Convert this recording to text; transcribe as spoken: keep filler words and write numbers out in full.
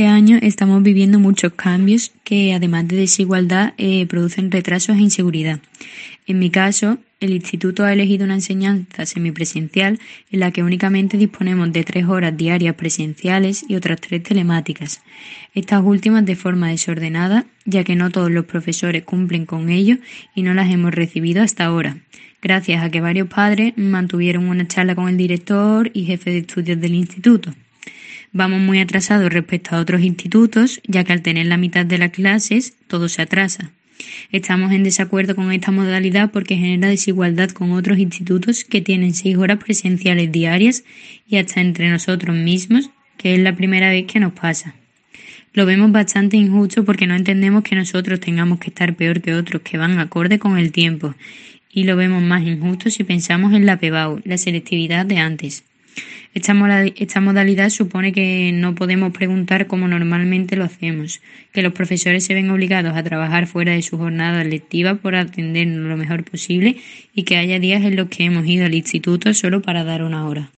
este año estamos viviendo muchos cambios que, además de desigualdad, eh, producen retrasos e inseguridad. En mi caso, el instituto ha elegido una enseñanza semipresencial en la que únicamente disponemos de tres horas diarias presenciales y otras tres telemáticas. Estas últimas de forma desordenada, ya que no todos los profesores cumplen con ello y no las hemos recibido hasta ahora, gracias a que varios padres mantuvieron una charla con el director y jefe de estudios del instituto. Vamos muy atrasados respecto a otros institutos, ya que al tener la mitad de las clases, todo se atrasa. Estamos en desacuerdo con esta modalidad porque genera desigualdad con otros institutos que tienen seis horas presenciales diarias y hasta entre nosotros mismos, que es la primera vez que nos pasa. Lo vemos bastante injusto porque no entendemos que nosotros tengamos que estar peor que otros que van acorde con el tiempo, y lo vemos más injusto si pensamos en la P B A U, la selectividad de antes. Esta, esta modalidad supone que no podemos preguntar como normalmente lo hacemos, que los profesores se ven obligados a trabajar fuera de su jornada lectiva por atendernos lo mejor posible y que haya días en los que hemos ido al instituto solo para dar una hora.